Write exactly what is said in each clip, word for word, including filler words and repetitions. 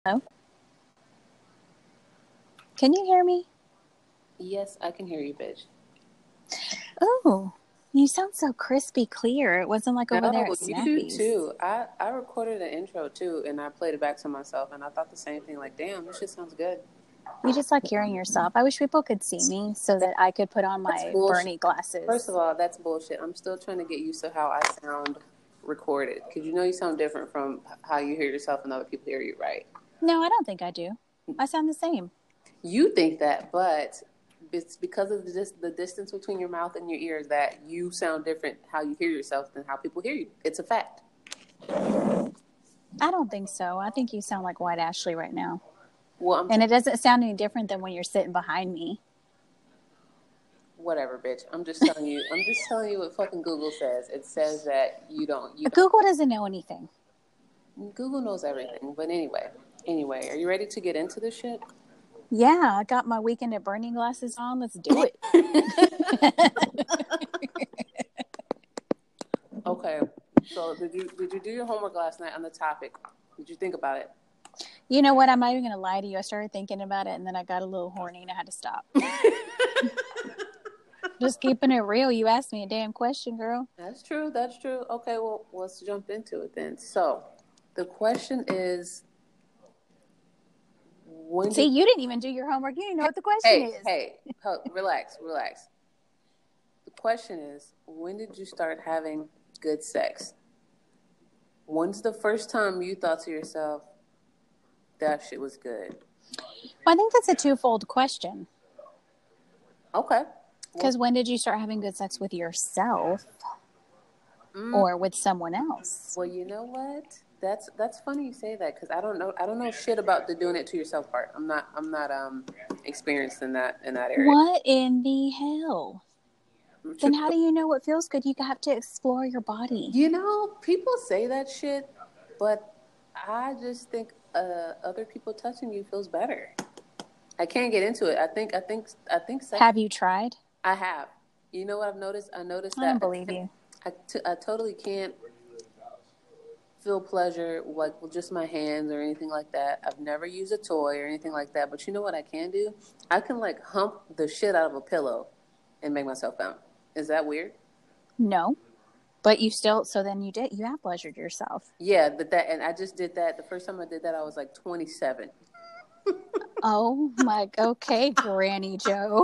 Hello? Can you hear me? Yes, I can hear you, bitch. Oh, you sound so crispy clear. It wasn't like over there No, at you do Snappy's. too. I, I recorded an intro too, and I played it back to myself, and I thought the same thing. Like, damn, this shit sounds good. You just like hearing yourself. I wish people could see me so That, that I could put on that's my bullshit. Bernie glasses. First of all, that's bullshit. I'm still trying to get used to how I sound recorded, because you know you sound different from how you hear yourself and other people hear you, right? No, I don't think I do. I sound the same. You think that, but it's because of the, dis- the distance between your mouth and your ears that you sound different how you hear yourself than how people hear you. It's a fact. I don't think so. I think you sound like White Ashley right now. Well, I'm and it doesn't sound any different than when you're sitting behind me. Whatever, bitch. I'm just telling you. I'm just telling you what fucking Google says. It says that you don't. You Google doesn't know anything. don't. Google knows everything. But anyway, anyway, are you ready to get into this shit? Yeah, I got my Weekend at Bernie glasses on. Let's do it. Okay. So did you did you do your homework last night on the topic? Did you think about it? You know what? I'm not even going to lie to you. I started thinking about it, and then I got a little horny, and I had to stop. Just keeping it real. You asked me a damn question, girl. That's true. That's true. Okay, well, let's jump into it then. So, the question is, when See, did... you didn't even do your homework. You didn't know what the question hey, is. Hey, hey, relax, relax. The question is, when did you start having good sex? When's the first time you thought to yourself, that shit was good? Well, I think that's a twofold question. Okay. Because well, when did you start having good sex with yourself mm, or with someone else? Well, you know what? That's that's funny you say that, because I don't know I don't know shit about the doing it to yourself part. I'm not I'm not um experienced in that in that area. What in the hell? Then how do you know what feels good? You have to explore your body. You know, people say that shit, but I just think uh, other people touching you feels better. I can't get into it. I think, I think, I think. Sex, have you tried? I have. You know what I've noticed? I noticed that. I don't believe I you. I, t- I totally can't feel pleasure like with just my hands or anything like that. I've never used a toy or anything like that. But you know what I can do? I can like hump the shit out of a pillow and make myself come. Is that weird? No. But you still, so then you did, you have pleasured yourself. Yeah, but that, and I just did that. The first time I did that, I was like twenty-seven. Oh my, okay, Granny Joe.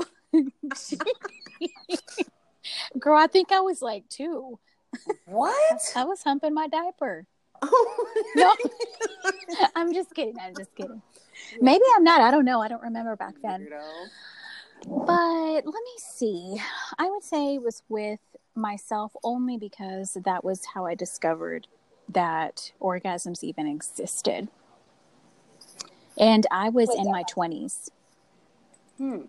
Girl, I think I was like two. What? I, I was humping my diaper. Oh. No, I'm just kidding. I'm just kidding. Maybe I'm not. I don't know. I don't remember back then. But let me see. I would say it was with myself only because that was how I discovered that orgasms even existed. And I was in my twenties. Hmm.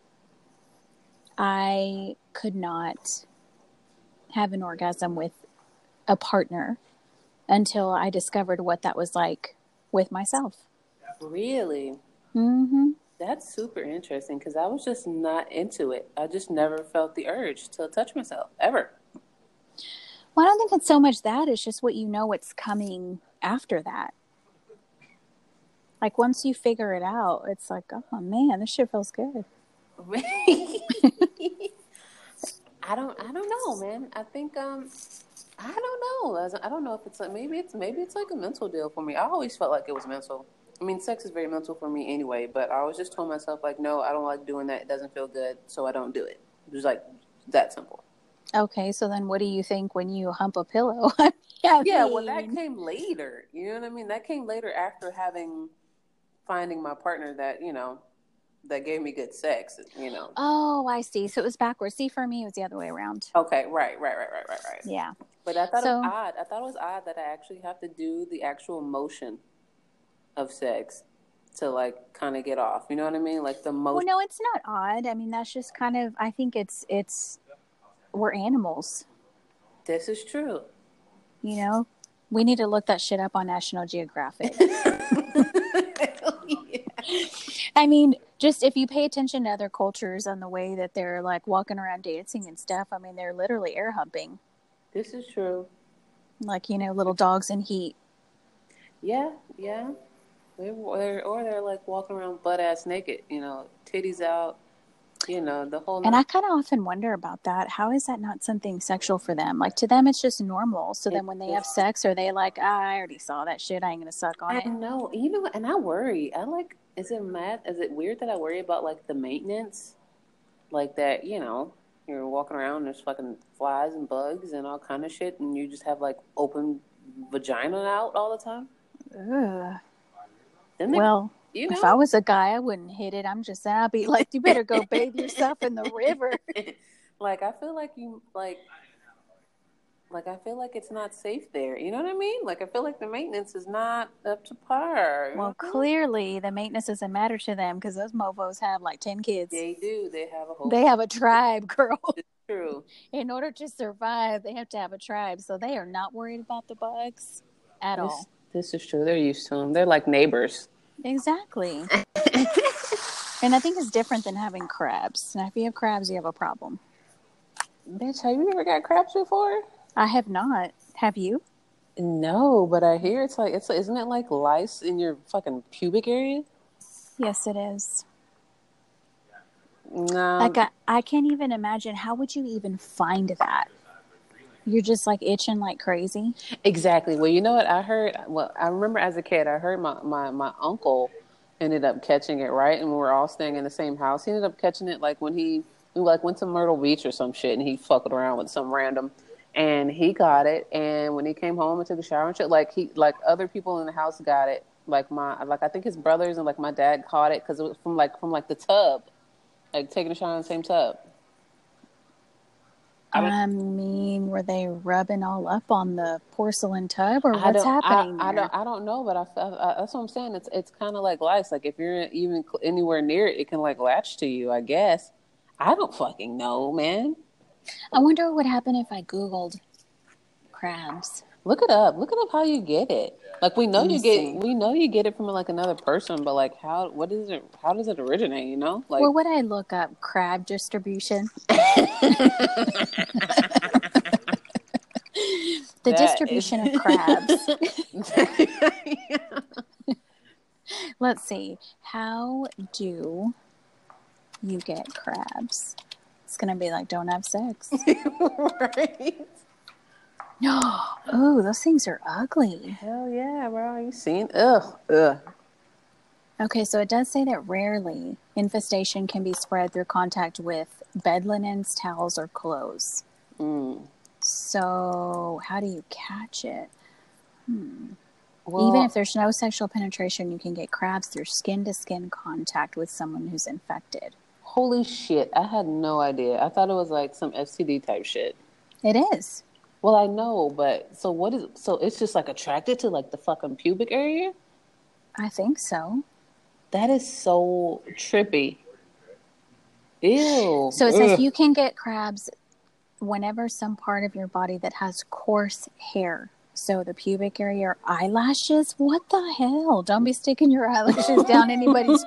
I could not have an orgasm with a partner until I discovered what that was like with myself. Really? Mm-hmm. That's super interesting, because I was just not into it. I just never felt the urge to touch myself, ever. Well, I don't think it's so much that. It's just what you know what's coming after that. Like, once you figure it out, it's like, oh, man, this shit feels good. I don't I don't know, man. I think, um, I don't know. I don't know if it's like, maybe it's, maybe it's like a mental deal for me. I always felt like it was mental. I mean, sex is very mental for me anyway, but I always just told myself, like, no, I don't like doing that. It doesn't feel good, so I don't do it. It was like that simple. Okay, so then what do you think when you hump a pillow? I yeah, mean... well, that came later. You know what I mean? That came later after having, finding my partner that, you know, that gave me good sex, you know. Oh, I see. So it was backwards. See, for me, it was the other way around. Okay, right, right, right, right, right, right. Yeah. But I thought so, it was odd. I thought it was odd that I actually have to do the actual motion of sex to, like, kind of get off. You know what I mean? Like the motion. Well, no, it's not odd. I mean, that's just kind of, I think it's, it's, we're animals. This is true. You know? We need to look that shit up on National Geographic. Yeah. I mean, just if you pay attention to other cultures and the way that they're like walking around dancing and stuff, I mean, they're literally air humping. This is true. Like, you know, little dogs in heat. Yeah, yeah. They're, they're, or they're like walking around butt ass naked, you know, titties out, you know, the whole. And I kind of often wonder about that. How is that not something sexual for them? Like to them, it's just normal. So then when they have sex, are they like, ah, I already saw that shit. I ain't gonna suck on I it. I know, you know, and I worry. I like. Is it mad? Is it weird that I worry about like the maintenance, like that? You know, you're walking around, there's fucking flies and bugs and all kind of shit, and you just have like open vagina out all the time. Ugh. Then they, well, you know, if I was a guy, I wouldn't hit it. I'm just saying, I'd be like, you better go bathe yourself in the river. Like I feel like you like. Like, I feel like it's not safe there. You know what I mean? Like, I feel like the maintenance is not up to par. Well, clearly the maintenance doesn't matter to them because those mofos have like ten kids. They do. They have a whole... They have a tribe, girl. It's true. In order to survive, they have to have a tribe. So they are not worried about the bugs at this, all. This is true. They're used to them. They're like neighbors. Exactly. And I think it's different than having crabs. Now, if you have crabs, you have a problem. Bitch, have you ever got crabs before? I have not. Have you? No, but I hear it's like, it's isn't it like lice in your fucking pubic area? Yes, it is. No. Like, I, I can't even imagine. How would you even find that? You're just like itching like crazy. Exactly. Well, you know what? I heard, well, I remember as a kid, I heard my, my, my uncle ended up catching it, right? And we were all staying in the same house. He ended up catching it like when he, we like went to Myrtle Beach or some shit and he fucked around with some random. And he got it, and when he came home and took a shower and shit, like he, like other people in the house got it, like my, like I think his brothers and like my dad caught it because it was from like from like the tub, like taking a shower in the same tub. I, I mean, were they rubbing all up on the porcelain tub, or what's happening? I, I don't, I don't know, but I, I, that's what I'm saying. It's, it's kind of like lice. Like if you're even anywhere near it, it can like latch to you. I guess. I don't fucking know, man. I wonder what would happen if I Googled crabs. Look it up. Look it up how you get it. Like we know you get see. we know you get it from like another person, but like how what is it how does it originate, you know? Like well, would I look up crab distribution? The that distribution is... of crabs. Let's see. How do you get crabs? It's going to be like, don't have sex. Right? No. Oh, those things are ugly. Hell yeah, bro. You seen? Ugh. Ugh. Okay, so it does say that rarely infestation can be spread through contact with bed linens, towels, or clothes. Mm. So how do you catch it? Hmm. Well, even if there's no sexual penetration, you can get crabs through skin-to-skin contact with someone who's infected. Holy shit. I had no idea. I thought it was like some S T D type shit. It is. Well, I know, but so what is, so it's just like attracted to like the fucking pubic area? I think so. That is so trippy. Ew. So it says Ugh. You can get crabs whenever some part of your body that has coarse hair. So the pubic area or eyelashes? What the hell? Don't be sticking your eyelashes down anybody's...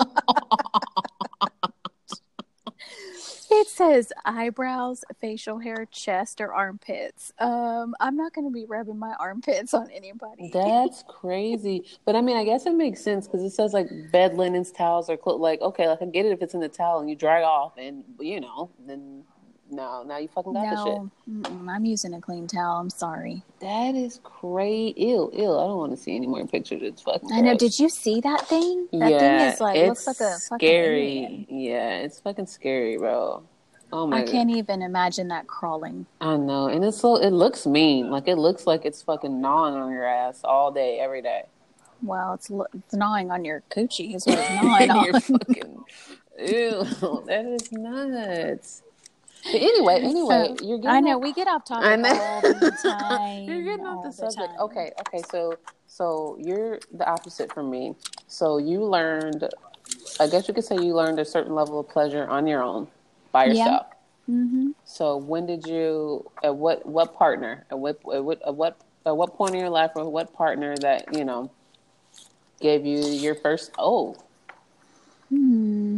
It says eyebrows, facial hair, chest, or armpits. Um, I'm not going to be rubbing my armpits on anybody. That's crazy. But I mean, I guess it makes sense because it says like bed linens, towels, or clothes. Like, okay, like I get it if it's in the towel and you dry off and, you know, then no, now you fucking got no, the shit. I'm using a clean towel. I'm sorry. That is crazy. Ew, ew. I don't want to see any more pictures. It's fucking gross. I know. Did you see that thing? That yeah, thing is like, it's looks like a fucking scary. alien. Yeah, it's fucking scary, bro. Oh my I can't God. even imagine that crawling. I know. And it's so, it looks mean. Like it looks like it's fucking gnawing on your ass all day, every day. Well, it's, it's gnawing on your coochie is what it's gnawing on. You're fucking, ew, that is nuts. But anyway, anyway, so, you're getting I know off, we get off topic all the time. You're getting off the, the subject. Time. Okay, okay. So, so you're the opposite from me. So you learned, I guess you could say you learned a certain level of pleasure on your own, by yourself. Yeah. Mm-hmm. So when did you? At what what partner? At what at what at what at what point in your life, or what partner that you know gave you your first? Oh. Hmm.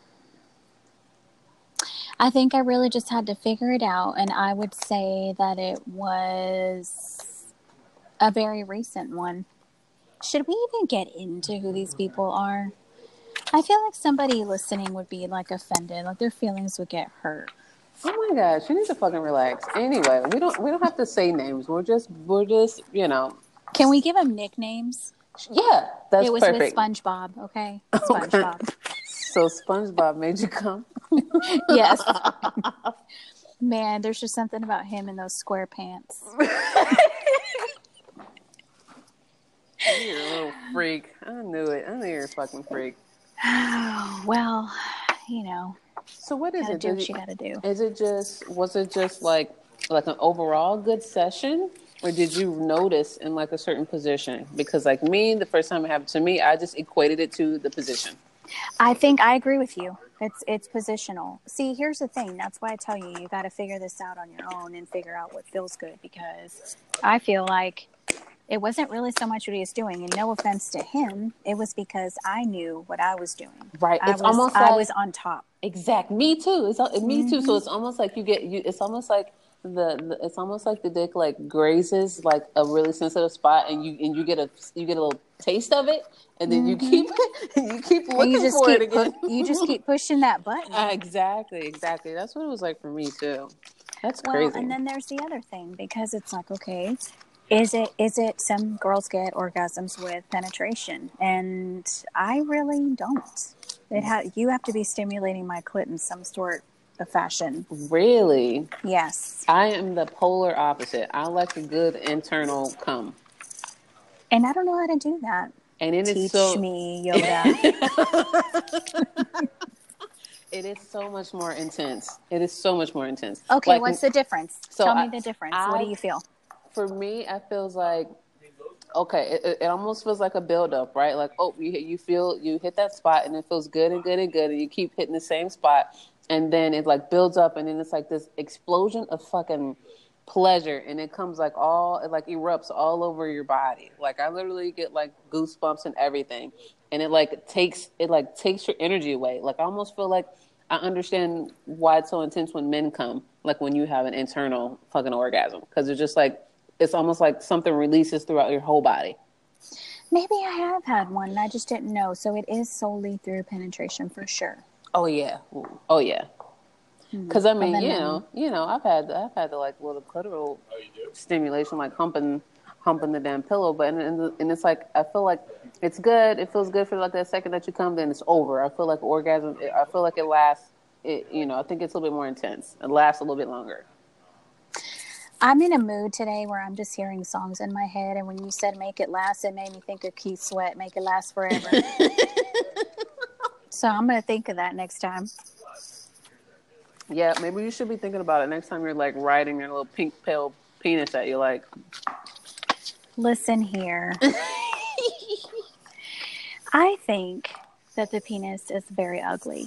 I think I really just had to figure it out, and I would say that it was a very recent one. should we even get into who these people are? I feel like somebody listening would be like offended, like their feelings would get hurt. Oh my gosh, you need to fucking relax. Anyway, we don't we don't have to say names. We're just we're just you know. Can we give them nicknames? Yeah, that's it was perfect. with SpongeBob. Okay, SpongeBob. Okay. So SpongeBob made you come. Yes. Man, there's just something about him in those square pants. You're a little freak. I knew it. I knew you're a fucking freak. Well, you know. So what is gotta it? Do Did what you you gotta do. Is it just? Was it just like like an overall good session, or did you notice in like a certain position? Because like me, the first time it happened to me, I just equated it to the position. I think I agree with you. It's it's positional. See, here's the thing. That's why I tell you, you got to figure this out on your own and figure out what feels good. Because I feel like it wasn't really so much what he was doing, and no offense to him, it was because I knew what I was doing. Right. I It's was, almost I like, was on top. Exact. Me too. It's mm-hmm. me too. So it's almost like you get you. It's almost like the, the it's almost like the dick like grazes like a really sensitive spot, and you and you get a you get a little taste of it, and then mm-hmm. you keep you keep looking you just for keep it again. Pu- you just keep pushing that button. Uh, exactly. Exactly. That's what it was like for me too. That's well, crazy. And then there's the other thing, because it's like, okay, is it is it some girls get orgasms with penetration, and I really don't. It ha- you have to be stimulating my clit in some sort of fashion. Really? Yes. I am the polar opposite. I like a good internal cum. And I don't know how to do that. And it Teach is so... me, Yoda. It is so much more intense. It is so much more intense. Okay, like, what's the difference? So Tell I, me the difference. I, what do you feel? For me, I feels like, okay, it, it almost feels like a buildup, right? Like, oh, you you feel, you hit that spot, and it feels good and good and good, and you keep hitting the same spot, and then it like builds up, and then it's like this explosion of fucking pleasure, and it comes like all, it like erupts all over your body. Like I literally get like goosebumps and everything, and it like takes, it like takes your energy away. Like I almost feel like I understand why it's so intense when men come, like when you have an internal fucking orgasm, because it's just like, it's almost like something releases throughout your whole body. Maybe I have had one and I just didn't know. So it is solely through penetration for sure. Oh yeah. Oh yeah. Because I mean, you know, you know, I've had I've had the like little clitoral oh, stimulation, like humping humping the damn pillow, but and, and and it's like I feel like it's good. It feels good for like that second that you come, then it's over. I feel like orgasm. I feel like it lasts. It you know, I think it's a little bit more intense. It lasts a little bit longer. I'm in a mood today where I'm just hearing songs in my head, and when you said "Make It Last," it made me think of Keith Sweat, "Make It Last Forever." So I'm gonna think of that next time. Yeah, maybe you should be thinking about it next time you're like riding your little pink pale penis that you like. Listen here. I think that the penis is very ugly.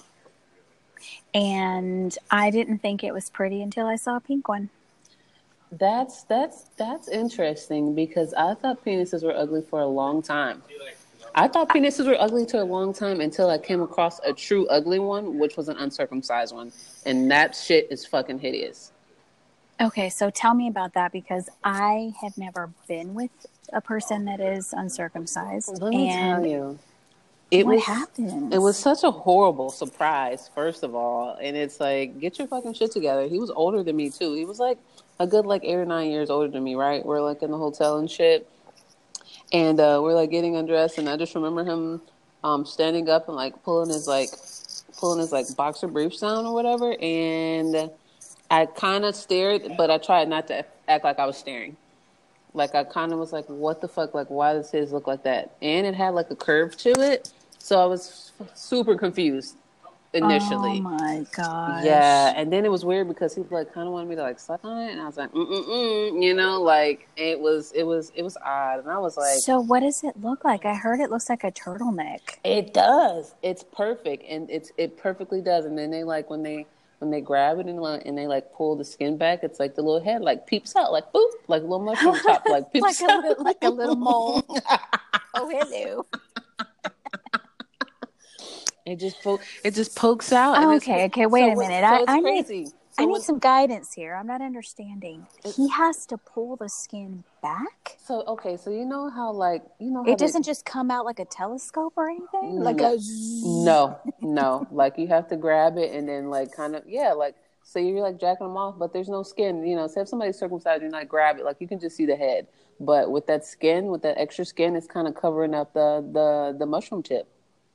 And I didn't think it was pretty until I saw a pink one. That's that's that's interesting, because I thought penises were ugly for a long time. I thought penises were ugly to a long time until I came across a true ugly one, which was an uncircumcised one. And that shit is fucking hideous. Okay, so tell me about that, because I have never been with a person that is uncircumcised. Let me and tell you. It what was, happened? It was such a horrible surprise, first of all. And it's like, get your fucking shit together. He was older than me, too. He was like a good like eight or nine years older than me, right? We're like in the hotel and shit. And uh, we're like getting undressed, and I just remember him um, standing up and like pulling his like pulling his like boxer briefs down or whatever. And I kind of stared, but I tried not to act like I was staring. Like I kind of was like, "What the fuck? Like, why does his look like that?" And it had like a curve to it, so I was super confused initially. Oh my gosh. Yeah, and then it was weird because he like kind of wanted me to like suck on it, and I was like, mm mm mm, you know, like it was, it was, it was odd, and I was like, so what does it look like? I heard it looks like a turtleneck. It does. It's perfect, and it's it perfectly does. And then they like when they when they grab it and like, and they like pull the skin back, it's like the little head like peeps out, like boop, like a little mushroom top, like peeps like out, a little, like a little mole. Oh, hello. It just po- it just pokes out. Oh, and okay, it's, okay. Wait so a minute. So I, it's I crazy. need So I need when, some guidance here. I'm not understanding. He has to pull the skin back? So, okay, so you know how, like, you know how It they... doesn't just come out like a telescope or anything? Like No, a... no, no. Like, you have to grab it and then, like, kind of, yeah, like, so you're, like, jacking them off, but there's no skin. You know, say if somebody's circumcised, you like, grab it. Like, you can just see the head. But with that skin, with that extra skin, it's kind of covering up the, the, the mushroom tip.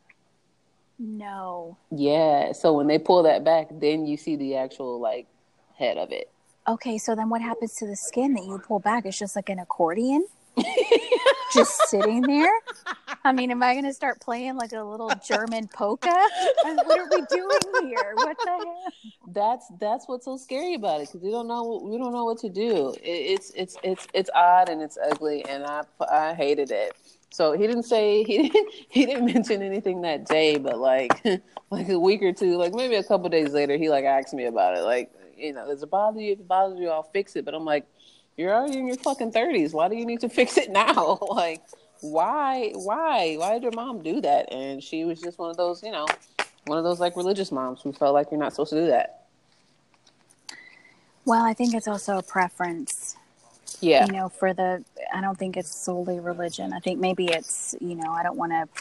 No. Yeah, so when they pull that back, then you see the actual, like, head of it. Okay, so then what happens to the skin that you pull back? It's just like an accordion? Just sitting there? I mean, am I going to start playing like a little German polka? What are we doing here? What the hell? That's that's what's so scary about it, because we don't know we don't know what to do. It, it's it's it's it's odd and it's ugly, and I I hated it. So he didn't say he didn't he didn't mention anything that day, but like like a week or two, like maybe a couple of days later, he like asked me about it. Like, you know, does it bother you? If it bothers you, I'll fix it. But I'm like, you're already in your fucking thirties. Why do you need to fix it now? Like, why why why did your mom do that? And she was just one of those, you know, one of those like religious moms who felt like you're not supposed to do that. Well, I think it's also a preference. Yeah. You know, for the, I don't think it's solely religion. I think maybe it's, you know, I don't want to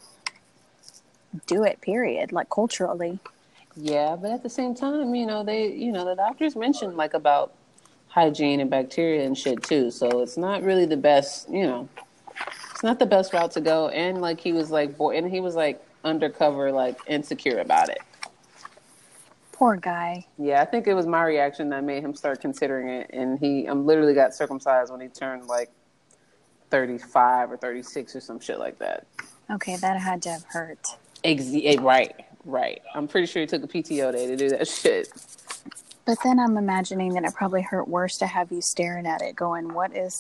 do it, period, like culturally. Yeah, but at the same time, you know, they, you know, the doctors mentioned like about hygiene and bacteria and shit too. So it's not really the best, you know, it's not the best route to go. And like he was like, boy, and he was like undercover, like insecure about it. Poor guy. Yeah, I think it was my reaction that made him start considering it. And he um, literally got circumcised when he turned like thirty-five or thirty-six or some shit like that. Okay, that had to have hurt. Ex- right, right. I'm pretty sure he took a P T O day to do that shit. But then I'm imagining that it probably hurt worse to have you staring at it going, what is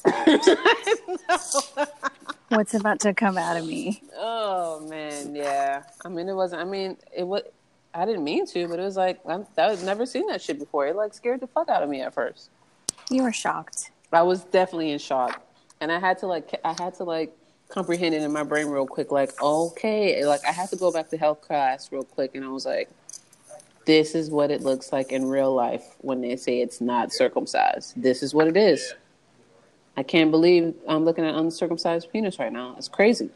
that? What's about to come out of me? Oh, man, yeah. I mean, it wasn't, I mean, it was, I didn't mean to, but it was like, I'm, I've never seen that shit before. It like scared the fuck out of me at first. You were shocked. I was definitely in shock. And I had to like, I had to like comprehend it in my brain real quick. Like, okay, like I had to go back to health class real quick. And I was like, this is what it looks like in real life when they say it's not circumcised. This is what it is. I can't believe I'm looking at uncircumcised penis right now. It's crazy.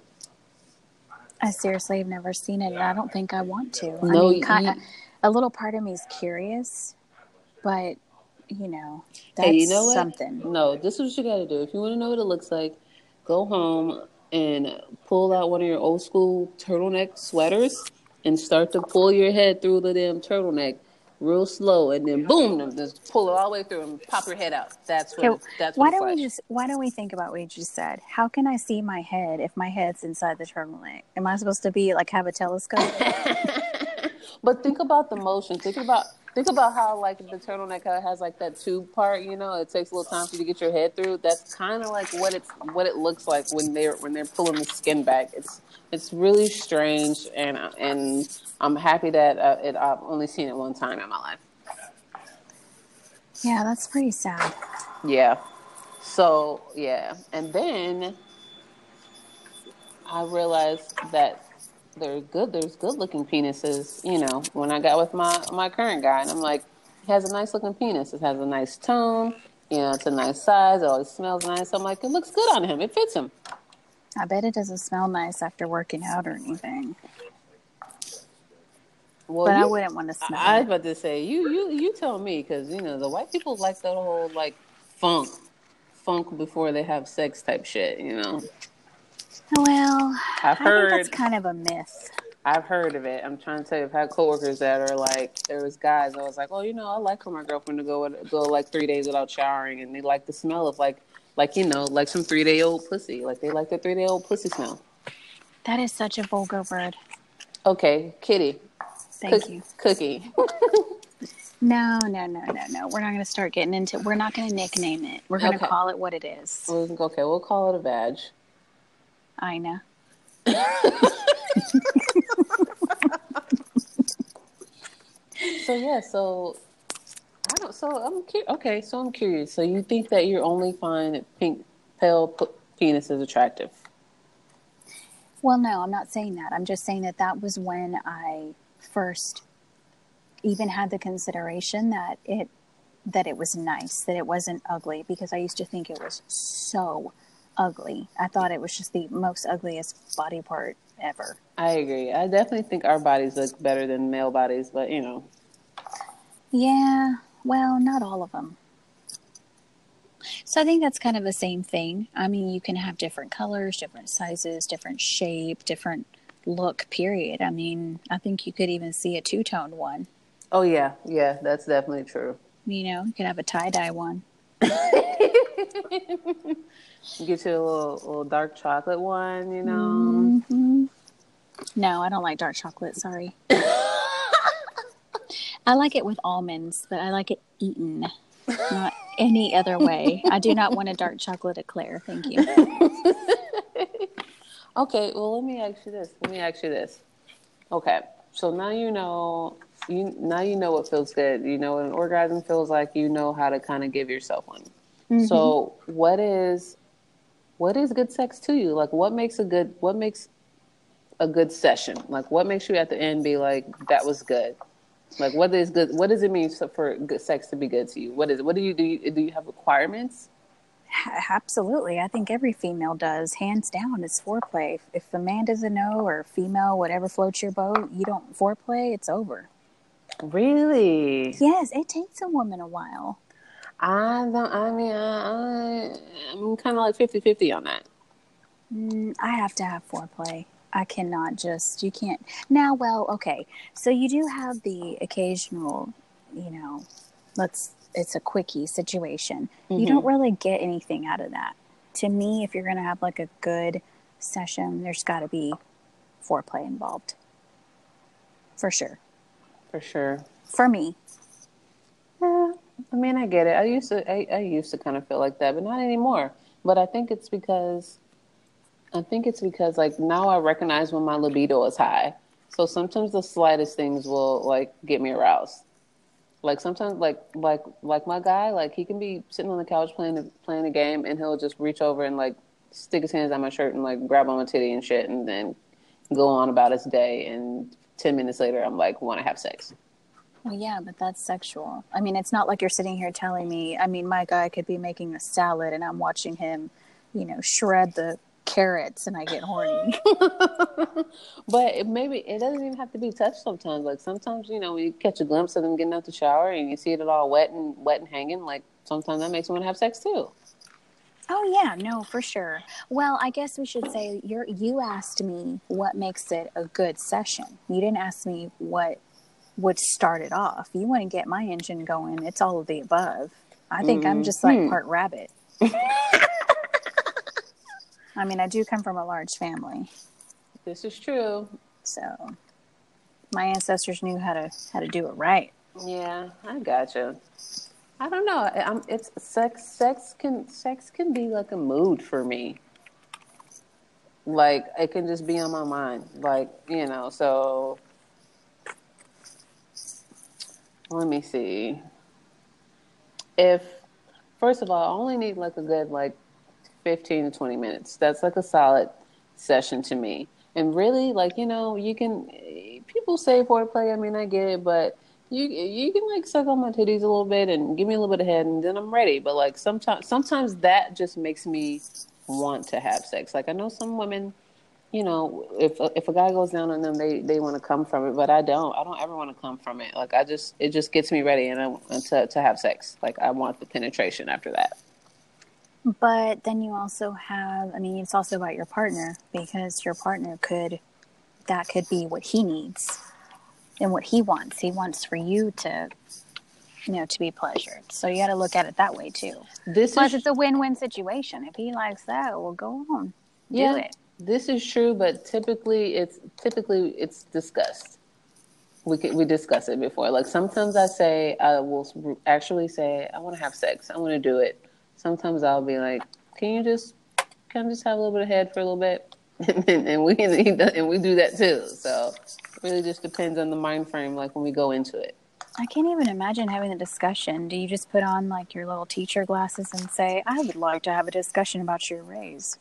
I seriously have never seen it, and I don't think I want to. No, I mean, kind you, of, a little part of me is curious, but, you know, that's hey, you know what? something. No, this is what you got to do. If you want to know what it looks like, go home and pull out one of your old school turtleneck sweaters and start to pull your head through the damn turtleneck real slow, and then boom, just pull it all the way through and pop your head out. That's what. Okay, that's why what don't it's we like. just? Why don't we think about what you just said? How can I see my head if my head's inside the turtleneck? Am I supposed to be like have a telescope? But think about the motion. Think about think about how like the turtleneck has like that tube part. You know, it takes a little time for you to get your head through. That's kind of like what it's what it looks like when they're when they're pulling the skin back. It's it's really strange, and and I'm happy that uh, it, I've only seen it one time in my life. Yeah, that's pretty sad. Yeah. So yeah, and then I realized that there's good there's good looking penises, you know, when I got with my my current guy, and I'm like, he has a nice looking penis. It has a nice tone, you know, it's a nice size, it always smells nice. I'm like, it looks good on him, it fits him. I bet it doesn't smell nice after working out or anything. Well, but you, I wouldn't want to smell I, I was it. about to say, you you you tell me, because you know the white people like that whole like funk funk before they have sex type shit, you know. Well, I've I heard, think that's kind of a myth. I've heard of it. I'm trying to tell you, I've had coworkers that are like, there was guys that was like, oh, you know, I like for my girlfriend to go go like three days without showering, and they like the smell of like, like you know, like some three day old pussy. Like they like the three day old pussy smell. That is such a vulgar word. Okay, kitty. Thank Cook, you. Cookie. No, no, no, no, no. We're not going to start getting into. We're not going to nickname it. We're going to Okay. call it what it is. Okay, we'll call it a vag. I know. So yeah, so I don't. So I'm cu- okay. So I'm curious. So you think that you only find pink, pale p- penises attractive? Well, no, I'm not saying that. I'm just saying that that was when I first even had the consideration that it that it was nice, that it wasn't ugly, because I used to think it was so ugly. I thought it was just the most ugliest body part ever. I agree. I definitely think our bodies look better than male bodies, but you know. Yeah, well, not all of them. So I think that's kind of the same thing. I mean, you can have different colors, different sizes, different shape, different look, period. I mean, I think you could even see a two-toned one. Oh, yeah. Yeah, that's definitely true. You know, you could have a tie-dye one. Get you a little, little dark chocolate one, you know. Mm-hmm. No, I don't like dark chocolate. Sorry. I like it with almonds, but I like it eaten, not any other way. I do not want a dark chocolate eclair. Thank you. Okay, well, let me ask you this. Let me ask you this. Okay, so now you know you now you know what feels good. You know what an orgasm feels like. You know how to kind of give yourself one. Mm-hmm. So, what is what is good sex to you? Like, what makes a good what makes a good session? Like, what makes you at the end be like, that was good? Like, what is good? What does it mean for good sex to be good to you? What is? What do you do? You, do you have requirements? Absolutely. I think every female does. Hands down, it's foreplay. If the man doesn't know, or female, whatever floats your boat, you don't foreplay, it's over. Really? Yes, it takes a woman a while. I don't, I mean, I, I, I'm kind of like fifty-fifty on that. Mm, I have to have foreplay. I cannot just, you can't. Now, well, okay. So you do have the occasional, you know, let's, it's a quickie situation. Mm-hmm. You don't really get anything out of that. To me, if you're going to have like a good session, there's got to be foreplay involved. For sure. For sure. For me. Yeah. I mean, I get it. I used to, I, I used to kind of feel like that, but not anymore. But I think it's because, I think it's because like now I recognize when my libido is high. So sometimes the slightest things will like get me aroused. Like sometimes, like like like my guy, like he can be sitting on the couch playing the, playing a game, and he'll just reach over and like stick his hands down my shirt and like grab on my titty and shit, and then go on about his day. And ten minutes later, I'm like, want to have sex. Well, yeah, but that's sexual. I mean, it's not like you're sitting here telling me. I mean, my guy could be making a salad, and I'm watching him, you know, shred the carrots, and I get horny. But it maybe it doesn't even have to be touched sometimes. Like sometimes, you know, when you catch a glimpse of them getting out the shower and you see it all wet and wet and hanging, like sometimes that makes someone have sex too. Oh yeah, no, for sure. Well, I guess we should say you're you asked me what makes it a good session. You didn't ask me what would start it off. You want to get my engine going. It's all of the above. I think mm-hmm. I'm just like part rabbit. I mean, I do come from a large family. This is true. So, my ancestors knew how to how to do it right. Yeah, I gotcha. I don't know. I'm, it's sex. Sex can sex can be like a mood for me. Like it can just be on my mind. Like you know. So let me see. If first of all, I only need like a good like fifteen to twenty minutes. That's like a solid session to me. And really, like, you know, you can, people say foreplay, I mean, I get it, but you you can, like, suck on my titties a little bit and give me a little bit of head, and then I'm ready. But, like, sometimes sometimes that just makes me want to have sex. Like, I know some women, you know, if if a guy goes down on them, they, they want to come from it, but I don't. I don't ever want to come from it. Like, I just, it just gets me ready and I, to, to have sex. Like, I want the penetration after that. But then you also have, I mean, it's also about your partner, because your partner could, that could be what he needs and what he wants. He wants for you to, you know, to be pleasured. So you got to look at it that way too. This Plus, is, it's a win-win situation. If he likes that, well, go on, yeah, do it. This is true, but typically it's typically it's discussed. We could, we discuss it before. Like sometimes I say, I will actually say, I want to have sex. I want to do it. Sometimes I'll be like, can you just, can I just have a little bit of head for a little bit? and, and we and we do that too. So it really just depends on the mind frame, like when we go into it. I can't even imagine having a discussion. Do you just put on like your little teacher glasses and say, I would like to have a discussion about your raise?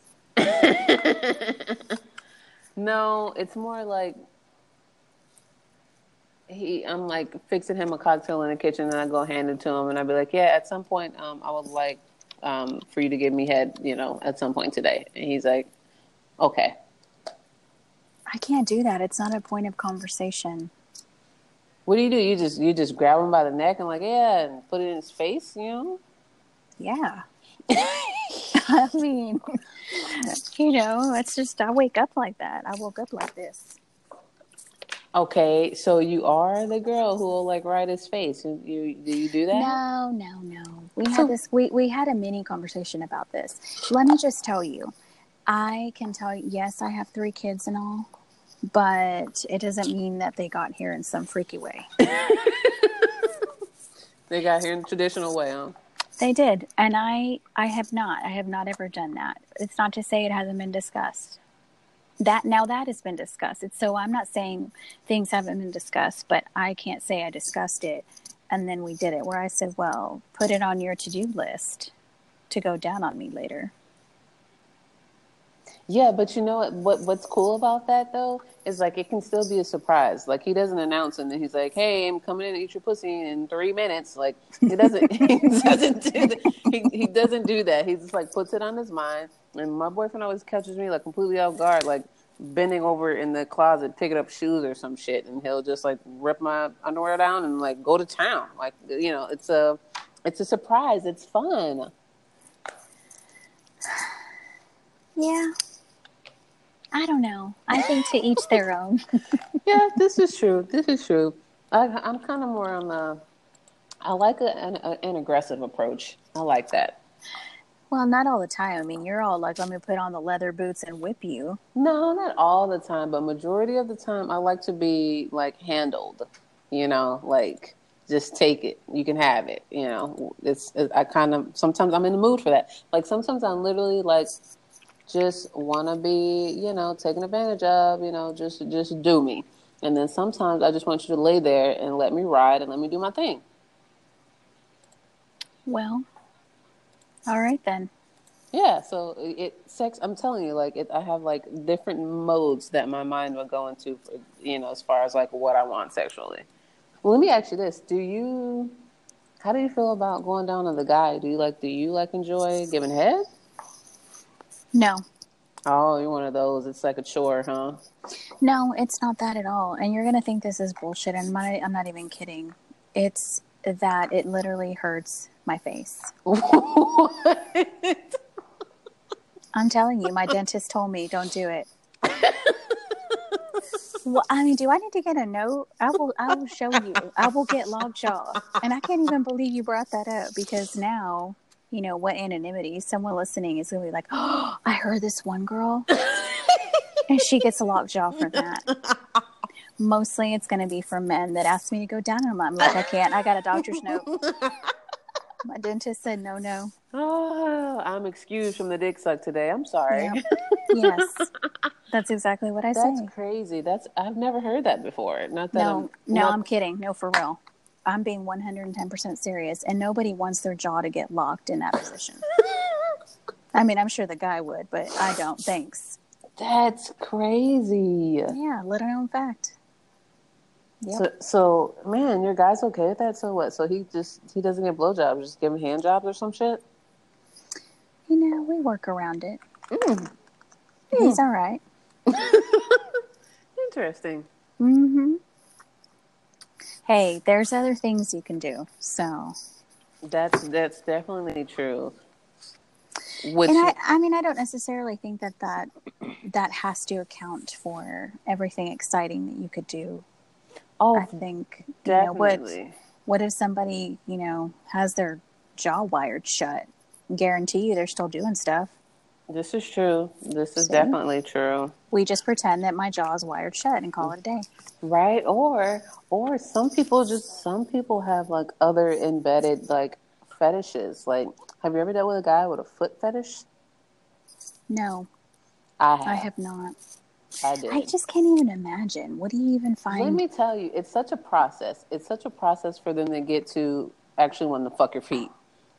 No, it's more like, he, I'm like fixing him a cocktail in the kitchen, and I go hand it to him, and I'd be like, yeah, at some point, um, I would like um, for you to give me head, you know, at some point today. And he's like, okay. I can't do that. It's not a point of conversation. What do you do? You just you just grab him by the neck and like, yeah, and put it in his face, you know? Yeah. I mean, you know, it's just, I wake up like that. I woke up like this. Okay, so you are the girl who will like ride his face. You, you do you do that? No, no, no. We so, had this. We we had a mini conversation about this. Let me just tell you. I can tell you. Yes, I have three kids and all, but it doesn't mean that they got here in some freaky way. They got here in the traditional way, huh? They did, and I I have not. I have not ever done that. It's not to say it hasn't been discussed. That now that has been discussed. It's, so I'm not saying things haven't been discussed, but I can't say I discussed it and then we did it. Where I said, well, put it on your to-do list to go down on me later. Yeah, but you know what, what? What's cool about that though is like it can still be a surprise. Like he doesn't announce and then he's like, "Hey, I'm coming in to eat your pussy in three minutes." Like he doesn't. he doesn't do that. He he doesn't do that. He just like puts it on his mind. And my boyfriend always catches me like completely off guard, like bending over in the closet, picking up shoes or some shit, and he'll just like rip my underwear down and like go to town. Like you know, it's a it's a surprise. It's fun. Yeah. I don't know. I think to each their own. Yeah, this is true. This is true. I, I'm kind of more on the. I like a, an, a, an aggressive approach. I like that. Well, not all the time. I mean, you're all like, let me put on the leather boots and whip you. No, not all the time, but majority of the time, I like to be like handled. You know, like just take it. You can have it. You know, it's. It, I kind of sometimes I'm in the mood for that. Like sometimes I'm literally like. Just want to be, you know, taken advantage of, you know, just just do me. And then sometimes I just want you to lay there and let me ride and let me do my thing. Well, all right then. Yeah, so it sex, I'm telling you, like, it, I have, like, different modes that my mind will go into, for, you know, as far as, like, what I want sexually. Well, let me ask you this. Do you, how do you feel about going down on the guy? Do you, like, do you, like, enjoy giving head? No. Oh, you're one of those. It's like a chore, huh? No, it's not that at all. And you're going to think this is bullshit. And my, I'm not even kidding. It's that it literally hurts my face. What? I'm telling you, my dentist told me, don't do it. Well, I mean, do I need to get a note? I will, I will show you. I will get lockjaw. And I can't even believe you brought that up because now... You know, what anonymity. Someone listening is going to be like, oh, I heard this one girl. And she gets a lockjaw for that. Mostly it's going to be from men that ask me to go down on them. I'm like, I can't. I got a doctor's note. My dentist said, no, no. Oh, I'm excused from the dick suck today. I'm sorry. Yep. Yes. That's exactly what I That's say. That's crazy. That's I've never heard that before. Not that no, I'm, no, not... I'm kidding. No, for real. I'm being one hundred ten percent serious, and nobody wants their jaw to get locked in that position. I mean, I'm sure the guy would, but I don't. Thanks. That's crazy. Yeah, little known fact. Yep. So, so, man, your guy's okay with that? So what? So he just, he doesn't get blowjobs, just give him hand jobs or some shit? You know, we work around it. Mm. He's mm. all right. Interesting. Mm-hmm. Hey, there's other things you can do, so. That's that's definitely true. Which and I, I mean, I don't necessarily think that, that that has to account for everything exciting that you could do. Oh, I think, definitely. You know, what, what if somebody, you know, has their jaw wired shut? Guarantee you they're still doing stuff. This is true. This is See? definitely true. We just pretend that my jaw is wired shut and call it a day. Right. Or, or some people just, some people have like other embedded like fetishes. Like, have you ever dealt with a guy with a foot fetish? No. I have. I have not. I did. I just can't even imagine. What do you even find? Let me tell you, it's such a process. It's such a process for them to get to actually want to fuck your feet.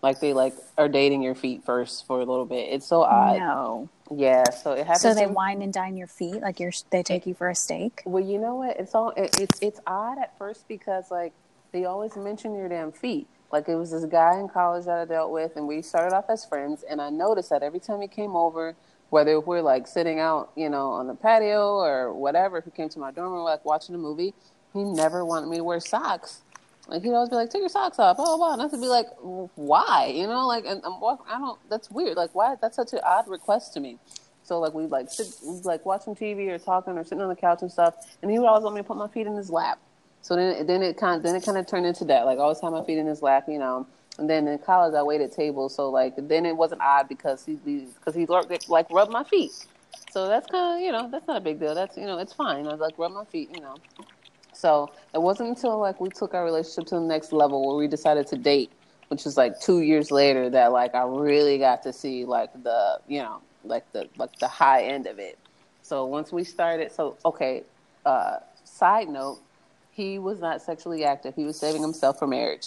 Like they like are dating your feet first for a little bit. It's so odd. No. Yeah, so it happens. So they in, wine and dine your feet, like you're. They take it, you for a steak. well, you know what? It's all it, it's it's odd at first because like they always mention your damn feet. Like it was this guy in college that I dealt with, and we started off as friends. And I noticed that every time he came over, whether we're like sitting out, you know, on the patio or whatever, if he came to my dorm room like watching a movie, he never wanted me to wear socks. Like he'd always be like, "Take your socks off," blah blah blah. And I would be like, "Why?" You know, like, and I'm walking. I don't. That's weird. Like, why? That's such an odd request to me. So like we like sit, we'd, like watching T V or talking or sitting on the couch and stuff, and he would always want me to put my feet in his lap. So then, then it kind, of, then it kind of turned into that. Like I always had my feet in his lap, you know. And then in college, I waited tables, so like then it wasn't odd because he because he like rubbed my feet. So that's kind of you know that's not a big deal. That's you know it's fine. I like rub my feet, you know. So it wasn't until like we took our relationship to the next level where we decided to date, which is like two years later that like I really got to see like the you know like the like the high end of it. So once we started, so okay. Uh, side note, he was not sexually active. He was saving himself for marriage.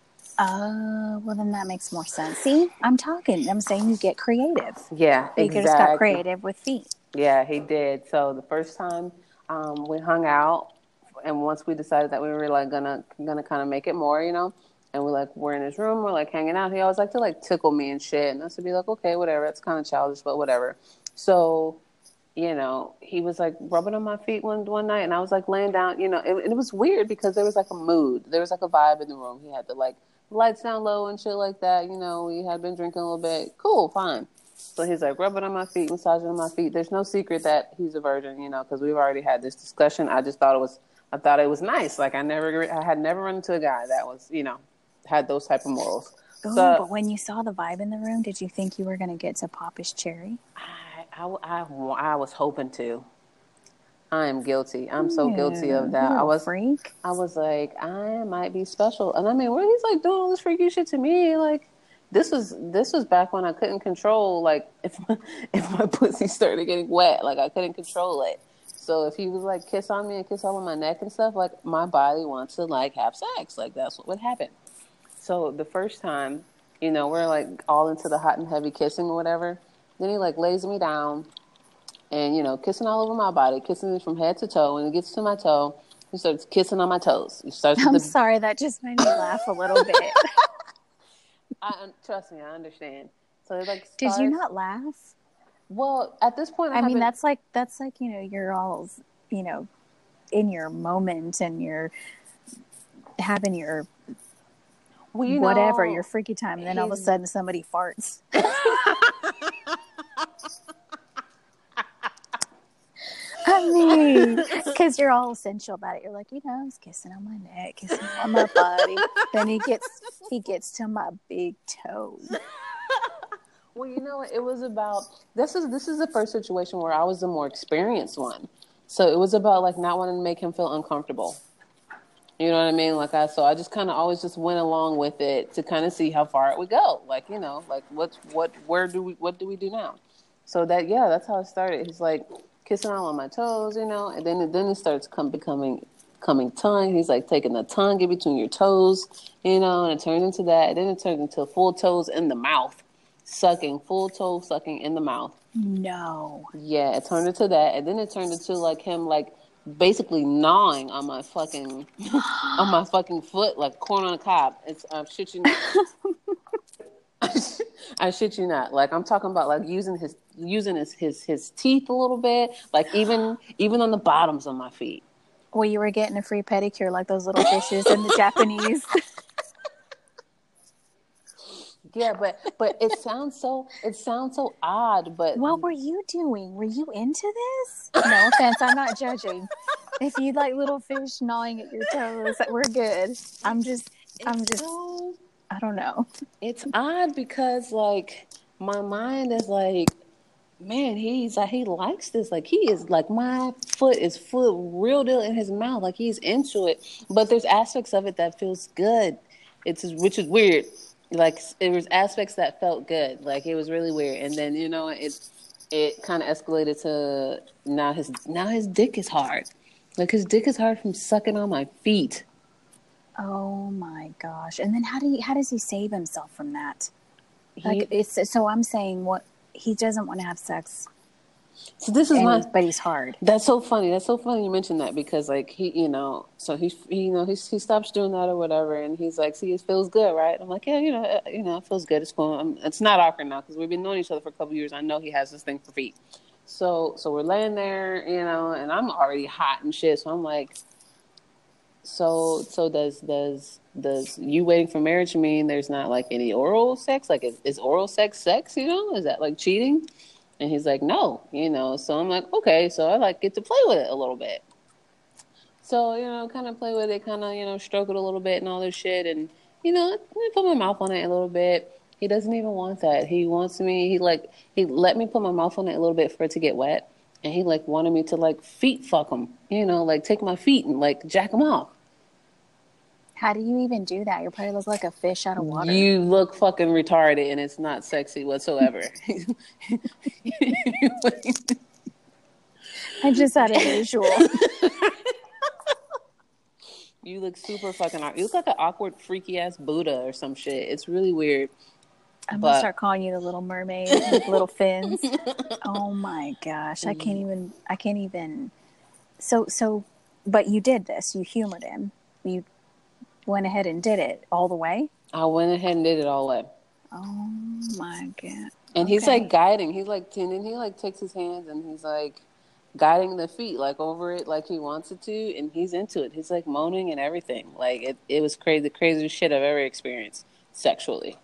Oh, well then that makes more sense. See, I'm talking. I'm saying you get creative. Yeah, he exactly. He just got creative with feet. Yeah, he did. So the first time um, we hung out, and once we decided that we were like gonna gonna kind of make it more, you know, and we like we're in his room, we're like hanging out. He always liked to like tickle me and shit, and I used to be like, okay, whatever. It's kind of childish, but whatever. So, you know, he was like rubbing on my feet one one night, and I was like laying down, you know, and it, it was weird because there was like a mood, there was like a vibe in the room. He had the like lights down low and shit like that. You know, we had been drinking a little bit. Cool, fine. So he's like rubbing on my feet, massaging on my feet. There's no secret that he's a virgin, you know, because we've already had this discussion. I just thought it was, I thought it was nice. Like I never, I had never run into a guy that was, you know, had those type of morals. Ooh, so, but when you saw the vibe in the room, did you think you were going to get to pop his cherry? I, I, I, I was hoping to. I am guilty. I'm so guilty of that. You I was freak. I was like, I might be special, and I mean, where he's like doing all this freaky shit to me, like. This was this was back when I couldn't control like if my, if my pussy started getting wet, like I couldn't control it. So if he was like kiss on me and kiss all on my neck and stuff, like my body wants to like have sex, like that's what would happen. So the first time, you know, we're like all into the hot and heavy kissing or whatever. Then he like lays me down, and you know, kissing all over my body, kissing me from head to toe. When it gets to my toe, he starts kissing on my toes. He starts. I'm the... sorry, that just made me laugh a little bit. I trust me, I understand. So it like starts... Did you not laugh? Well, at this point, I, I mean, been... that's like that's like you know, you're all you know, in your moment and you're having your well, you whatever know, your freaky time, and then he's... all of a sudden somebody farts. I mean, because you're all essential about it. You're like, you know, he's kissing on my neck, kissing on my body. Then he gets he gets to my big toe. Well, you know, it was about this is this is the first situation where I was the more experienced one. So it was about like not wanting to make him feel uncomfortable. You know what I mean? Like I so I just kind of always just went along with it to kind of see how far it would go. Like, you know, like what what where do we what do we do now? So that yeah, that's how it started. He's like kissing all on my toes, you know, and then then it starts come becoming coming tongue. He's like taking the tongue in between your toes, you know, and it turns into that. And then it turns into full toes in the mouth, sucking full toe sucking in the mouth. No. Yeah, it turned into that, and then it turned into like him like basically gnawing on my fucking on my fucking foot like corn on a cob. It's I uh, shit you not. I shit you not. Like I'm talking about like using his using his, his his teeth a little bit, like even even on the bottoms of my feet. Well, you were getting a free pedicure like those little fishes in the Japanese. Yeah, but but it sounds so it sounds so odd. But what were you doing? Were you into this? No offense, I'm not judging. If you like little fish gnawing at your toes, we're good. I'm just I'm just. So... I don't know. It's odd because, like, my mind is like, man, he's like, he likes this. Like, he is like, my foot is full, real deal in his mouth. Like, he's into it. But there's aspects of it that feels good. It's which is weird. Like, there was aspects that felt good. Like, it was really weird. And then, you know, it it kind of escalated to now his now his dick is hard. Like, his dick is hard from sucking on my feet. Oh my gosh! And then how do you, how does he save himself from that? Like He it's so I'm saying what he doesn't want to have sex, so this is and my he's but he's hard. That's so funny. That's so funny you mentioned that because like he, you know, so he, he you know, he he stops doing that or whatever, and he's like, "See, it feels good, right?" I'm like, "Yeah, you know, uh, you know, it feels good. It's cool. I'm, it's not awkward now because we've been knowing each other for a couple of years. I know he has this thing for feet. So so we're laying there, you know, and I'm already hot and shit. So I'm like, so so does does does you waiting for marriage mean there's not like any oral sex? Like, is, is oral sex sex? You know, is that like cheating? And he's like, no, you know. So I'm like, okay. So I like get to play with it a little bit. So, you know, kind of play with it, kind of, you know, stroke it a little bit and all this shit. And, you know, I put my mouth on it a little bit. He doesn't even want that. He wants me, he like, he let me put my mouth on it a little bit for it to get wet. And he like wanted me to like feet fuck him, you know, like take my feet and like jack him off. How do you even do that? You probably look like a fish out of water. You look fucking retarded and it's not sexy whatsoever. I just had a visual. You look super fucking awkward. You look like an awkward, freaky ass Buddha or some shit. It's really weird. I'm but... gonna start calling you the little mermaid with little fins. Oh my gosh. I can't even I can't even so so but you did this. You humored him. You went ahead and did it all the way? I went ahead and did it all the way. Oh my God. And okay. he's like guiding. He's like tending. He like takes his hands and he's like guiding the feet like over it like he wants it to, and he's into it. He's like moaning and everything. Like it, it was crazy, the craziest shit I've ever experienced sexually.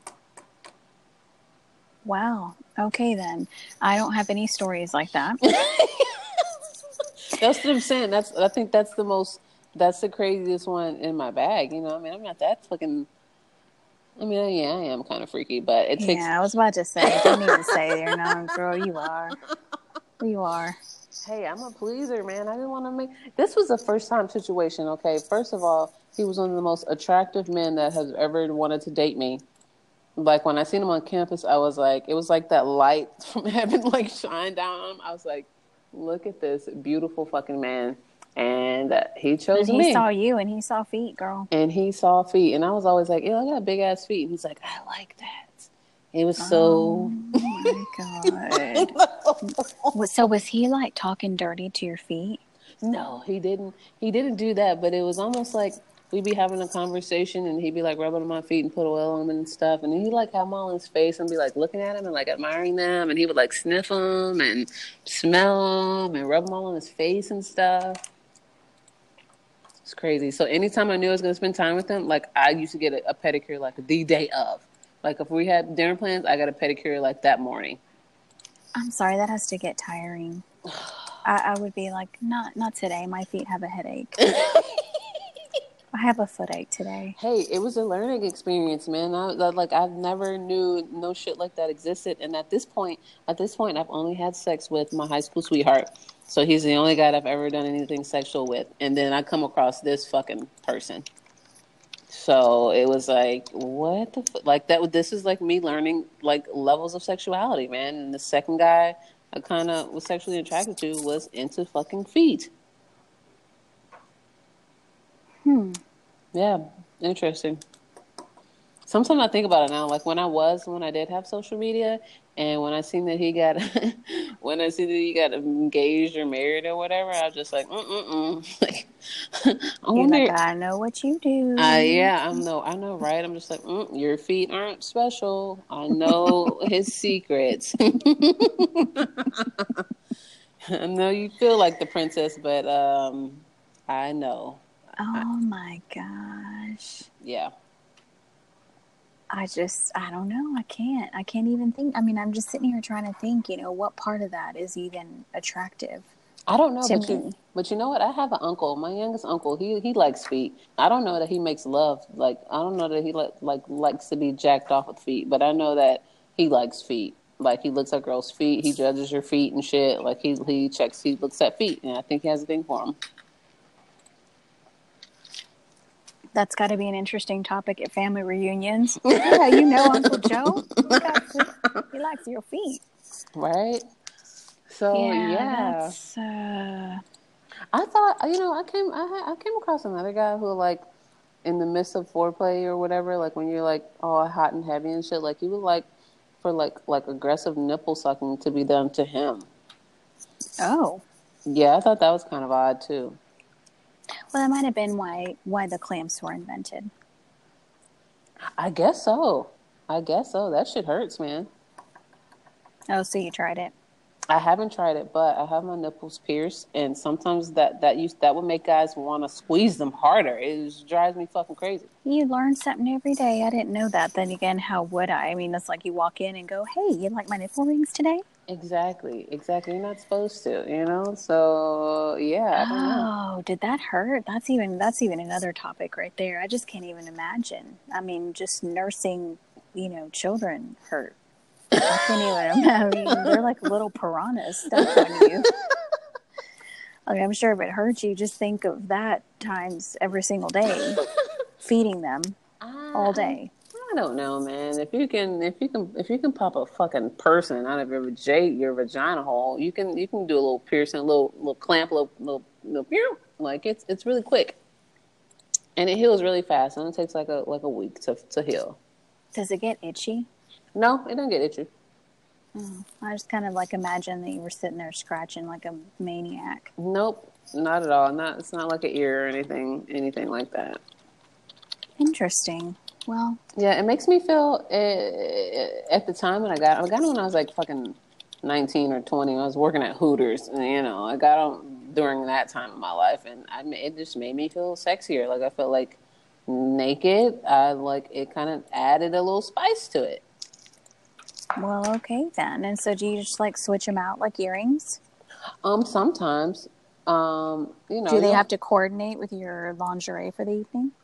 Wow. Okay then. I don't have any stories like that. That's what I'm saying. That's I think that's the most that's the craziest one in my bag. You know, I mean, I'm not that fucking. I mean, yeah, I am kind of freaky, but it takes. Yeah, I was about to say, don't even say there, no, girl, you are. You are. Hey, I'm a pleaser, man. I didn't want to make. This was a first time situation. Okay, first of all, he was one of the most attractive men that has ever wanted to date me. Like when I seen him on campus, I was like, it was like that light from heaven, like shine down on him. I was like, look at this beautiful fucking man. And uh, he chose and he me. He saw you and he saw feet, girl. And he saw feet. And I was always like, yeah, I got big ass feet. And he's like, I like that. It was so. Oh my God. So was he like talking dirty to your feet? No, he didn't. He didn't do that. But it was almost like we'd be having a conversation and he'd be like rubbing on my feet and put oil on them and stuff. And then he'd like have them all in his face and be like looking at him and like admiring them. And he would like sniff them and smell them and rub them all on his face and stuff. It's crazy. So anytime I knew I was going to spend time with him, like I used to get a, a pedicure like the day of. Like if we had dinner plans, I got a pedicure like that morning. I'm sorry, that has to get tiring. I, I would be like, not not today. My feet have a headache. I have a footache today. Hey, it was a learning experience, man. I, like I never knew no shit like that existed. And at this point, at this point, I've only had sex with my high school sweetheart. So he's the only guy I've ever done anything sexual with. And then I come across this fucking person. So it was like, what the fuck? Like that. This is like me learning like levels of sexuality, man. And the second guy I kind of was sexually attracted to was into fucking feet. Hmm. Yeah, interesting. Sometimes I think about it now, like when I was, when I did have social media, and when I seen that he got, when I seen that he got engaged or married or whatever, I was just like, mm mm mm. Like, I You're like, I know what you do. Uh, yeah, I know, I know, right? I'm just like, mm, your feet aren't special. I know his secrets. I know you feel like the princess, but um, I know. Oh my gosh. Yeah. I just, I don't know. I can't. I can't even think. I mean, I'm just sitting here trying to think, you know, what part of that is even attractive. I don't know, to but me. you, but you know what? I have an uncle, my youngest uncle. He he likes feet. I don't know that he makes love. Like I don't know that he like like likes to be jacked off with feet. But I know that he likes feet. Like he looks at girls' feet. He judges your feet and shit. Like he he checks. He looks at feet, and I think he has a thing for them. That's got to be an interesting topic at family reunions. Yeah, you know Uncle Joe. He, to, he likes your feet. Right? So, yeah. yeah. That's, uh... I thought, you know, I came I, I came across another guy who, like, in the midst of foreplay or whatever, like when you're like all hot and heavy and shit, like he would like for like like aggressive nipple sucking to be done to him. Oh. Yeah, I thought that was kind of odd too. Well, that might have been why why the clamps were invented. I guess so. I guess so. That shit hurts, man. Oh, so you tried it? I haven't tried it, but I have my nipples pierced, and sometimes that that used that would make guys want to squeeze them harder. It just drives me fucking crazy. You learn something every day. I didn't know that. Then again, how would I? I mean, it's like you walk in and go, "Hey, you like my nipple rings today?" Exactly, exactly. You're not supposed to, you know. So yeah, I don't know. Oh, did that hurt? That's even that's even another topic right there. I just can't even imagine. I mean, just nursing, you know, children hurt. I can't even imagine. I mean, they're like little piranhas stuck on you. I mean, I'm sure if it hurts you, just think of that times every single day, feeding them all day. I don't know, man. If you can, if you can, if you can pop a fucking person out of your vag- your vagina hole, you can you can do a little piercing, a little little clamp, a little little, little pew. Like it's it's really quick, and it heals really fast. And it takes like a like a week to to heal. Does it get itchy? No, it don't get itchy. Oh, I just kind of like imagine that you were sitting there scratching like a maniac. Nope, not at all. Not it's not like an ear or anything anything like that. Interesting. Well, yeah, it makes me feel uh, at the time when I got I got it when I was like fucking nineteen or twenty. I was working at Hooters, and you know I got them during that time of my life, and I it just made me feel sexier. Like I felt like naked. I like it kind of added a little spice to it. Well, okay then. And so, do you just like switch them out like earrings? Um, sometimes, um, you know, do they have to coordinate with your lingerie for the evening?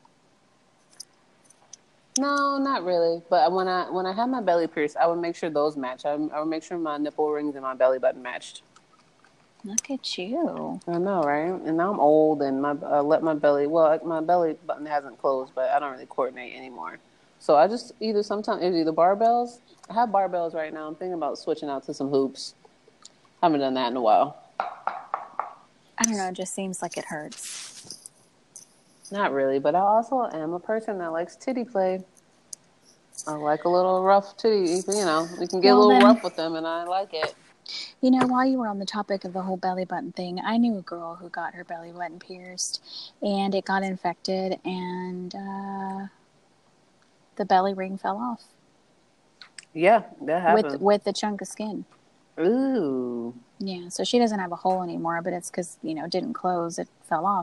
No, not really. But when I when I had my belly pierced, I would make sure those match. I, I would make sure my nipple rings and my belly button matched. Look at you. I know, right? And now I'm old, and my I let my belly. Well, my belly button hasn't closed, but I don't really coordinate anymore. So I just either sometimes it's either barbells. I have barbells right now. I'm thinking about switching out to some hoops. Haven't done that in a while. I don't know. It just seems like it hurts. Not really, but I also am a person that likes titty play. I like a little rough titty. You know, we can get well, a little then, rough with them, and I like it. You know, while you were on the topic of the whole belly button thing, I knew a girl who got her belly button pierced, and it got infected, and uh, the belly ring fell off. Yeah, that happened. With with the chunk of skin. Ooh. Yeah, so she doesn't have a hole anymore, but it's because, you know, it didn't close. It fell off.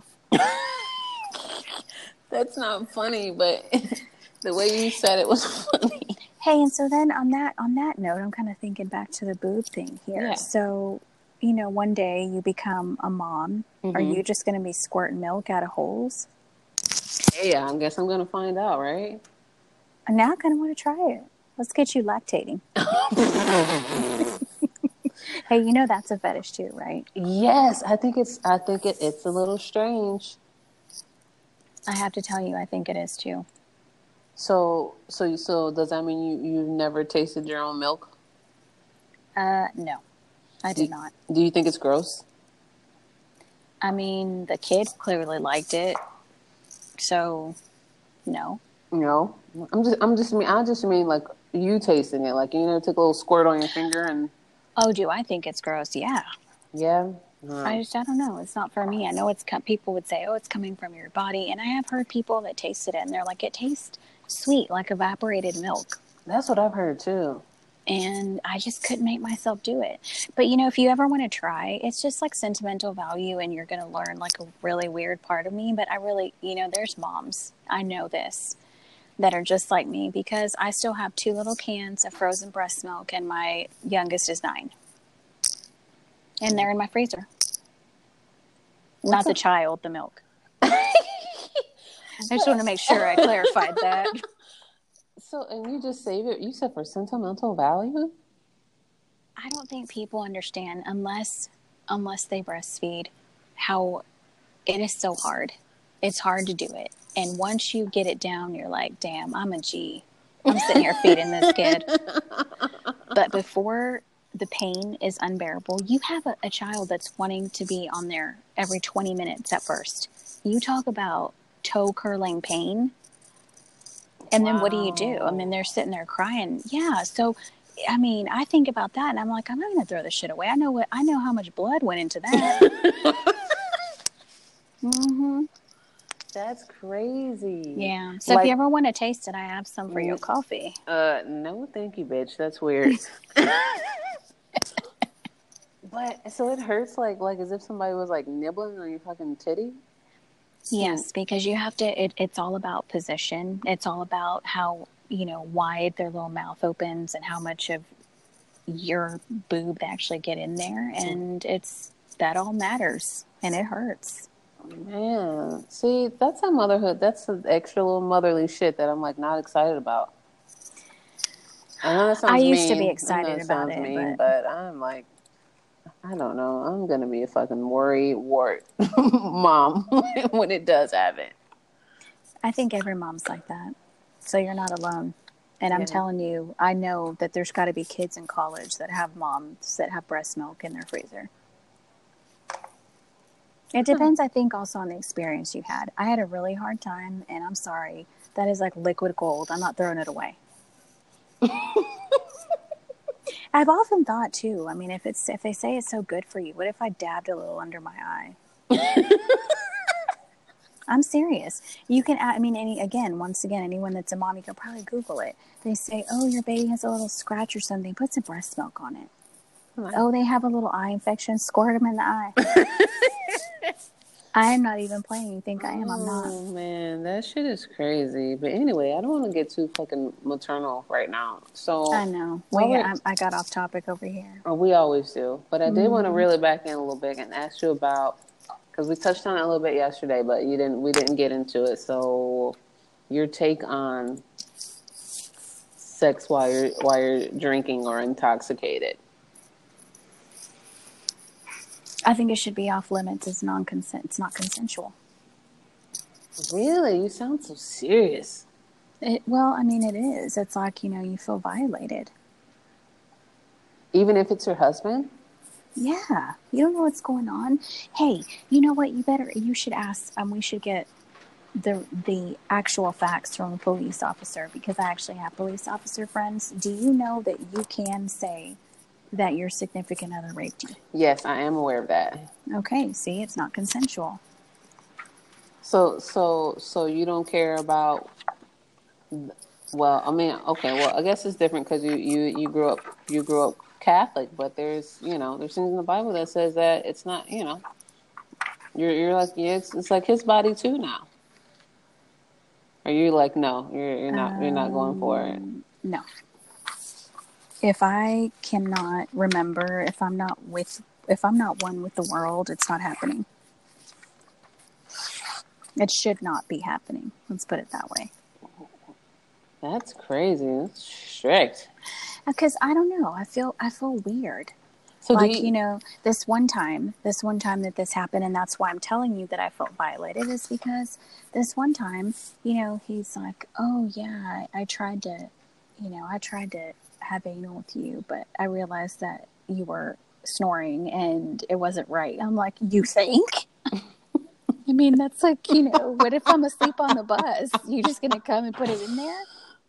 That's not funny, but the way you said it was funny. Hey, and so then on that on that note, I'm kind of thinking back to the boob thing here. Yeah. So, you know, one day you become a mom. Mm-hmm. Are you just going to be squirting milk out of holes? Yeah, I guess I'm going to find out, right? And now I kind of want to try it. Let's get you lactating. Hey, you know that's a fetish too, right? Yes, I think it's. I think it, it's a little strange. I have to tell you, I think it is too. So, so, so, does that mean you you've never tasted your own milk? Uh, no, I did do, not. Do you think it's gross? I mean, the kid clearly liked it, so no. No, I'm just. I'm just. I just mean like you tasting it. Like you know, take a little squirt on your finger and. Oh, do I think it's gross? Yeah. Yeah. Uh, I just, I don't know. It's not for me. I know it's, people would say, oh, it's coming from your body. And I have heard people that tasted it and they're like, it tastes sweet, like evaporated milk. That's what I've heard too. And I just couldn't make myself do it. But, you know, if you ever want to try, it's just like sentimental value and you're going to learn like a really weird part of me. But I really, you know, there's moms, I know this, that are just like me because I still have two little cans of frozen breast milk and my youngest is nine. And they're in my freezer. What's Not a- the child, the milk. I just want to make sure I clarified that. So, and you just save it, you said for sentimental value? I don't think people understand unless unless they breastfeed how it is so hard. It's hard to do it. And once you get it down, you're like, damn, I'm a G. I'm sitting here feeding this kid. But before the pain is unbearable, you have a, a child that's wanting to be on there every twenty minutes at first. You talk about toe curling pain. And wow. then what do you do? I mean, they're sitting there crying. Yeah. So, I mean, I think about that and I'm like, I'm not going to throw this shit away. I know what, I know how much blood went into that. mm-hmm. That's crazy. Yeah. So like, if you ever want to taste it, I have some for your coffee. Uh, no, thank you, bitch. That's weird. But so it hurts like like as if somebody was like nibbling on your fucking titty. Yes, because you have to. It, it's all about position. It's all about how you know wide their little mouth opens and how much of your boob they actually get in there, and it's that all matters, and it hurts. Man, see, that's a motherhood. That's the extra little motherly shit that I'm like not excited about. I know that sounds I used mean. to be excited I know about it, mean, but... but I'm like, I don't know. I'm gonna be a fucking worry wart mom when it does happen. I think every mom's like that, so you're not alone. And I'm yeah. telling you, I know that there's got to be kids in college that have moms that have breast milk in their freezer. It depends, I think, also on the experience you had. I had a really hard time, and I'm sorry. That is like liquid gold. I'm not throwing it away. I've often thought, too, I mean, if it's if they say it's so good for you, what if I dabbed a little under my eye? I'm serious. You can, I mean, any again, once again, anyone that's a mom, you can probably Google it. They say, oh, your baby has a little scratch or something. Put some breast milk on it. Right. Oh, they have a little eye infection. Squirt them in the eye. I am not even playing. You think I am? I'm not. Oh, man. That shit is crazy. But anyway, I don't want to get too fucking maternal right now. So I know. We, I, I got off topic over here. Oh, we always do. But I did mm-hmm. want to reel it back in a little bit and ask you about, because we touched on it a little bit yesterday, but you didn't. we didn't get into it. So your take on sex while you're, while you're drinking or intoxicated. I think it should be off limits. It's non-consent. It's not consensual. Really? You sound so serious. It, well, I mean, it is. It's like, you know, you feel violated. Even if it's your husband? Yeah. You don't know what's going on. Hey, you know what? You better, you should ask, um, we should get the the actual facts from a police officer, because I actually have police officer friends. Do you know that you can say that your significant other raped you? Yes, I am aware of that. Okay, see, it's not consensual. So, so, so you don't care about, well, I mean, okay, well, I guess it's different because you, you, you grew up, you grew up Catholic, but there's, you know, there's things in the Bible that says that it's not, you know, you're, you're like, yeah, it's, it's like his body too now. Are you like, no, you're, you're not, um, you're not going for it? No. If I cannot remember, if I'm not with, if I'm not one with the world, it's not happening. It should not be happening. Let's put it that way. That's crazy. That's strict. Because I don't know. I feel, I feel weird. So like, you, you know, this one time, this one time that this happened, and that's why I'm telling you that I felt violated, is because this one time, you know, he's like, oh yeah, I, I tried to, you know, I tried to have anal with you, but I realized that you were snoring and it wasn't right. I'm like, you think? I mean, that's like, you know, what if I'm asleep on the bus? You just gonna come and put it in there?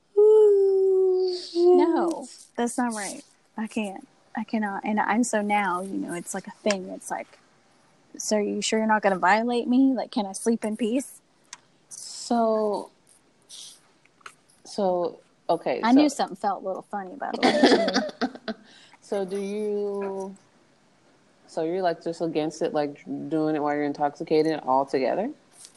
No, that's not right. I can't. I cannot. And I'm so now, you know, it's like a thing. It's like, so are you sure you're not going to violate me? Like, can I sleep in peace? So, so, okay. I so, knew something felt a little funny, by the way. So do you, so you're like just against it, like doing it while you're intoxicated altogether?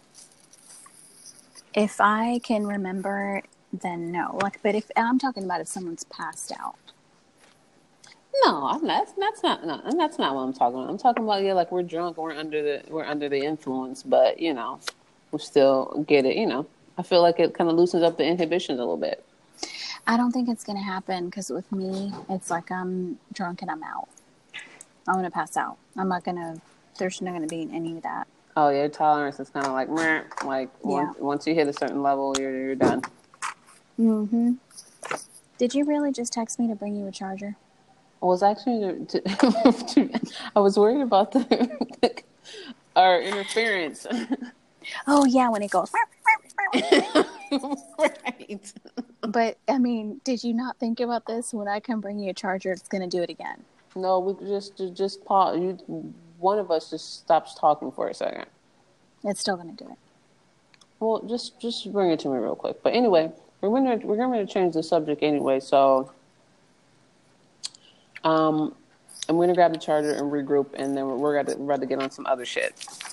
If I can remember, then no. Like, but if I'm talking about if someone's passed out. No, I'm not, that's, that's not, no, and that's not what I'm talking about. I'm talking about, yeah, like we're drunk, we're under the, we're under the influence, but you know, we still get it. You know, I feel like it kind of loosens up the inhibitions a little bit. I don't think it's going to happen because with me, it's like I'm drunk and I'm out. I'm going to pass out. I'm not going to, there's not going to be any of that. Oh, your tolerance is kind of like, meh, like yeah. once, once you hit a certain level, you're, you're done. Mm-hmm. Did you really just text me to bring you a charger? I was actually, to, to, I was worried about the our interference. Oh yeah, when it goes. Right. But I mean, did you not think about this? When I come bring you a charger, it's gonna do it again. No, we just just pause. You, one of us just stops talking for a second. It's still gonna do it. Well, just just bring it to me real quick. But anyway, we're gonna we're going to change the subject anyway. So, um, I'm gonna grab the charger and regroup, and then we're gonna we're about to get on some other shit.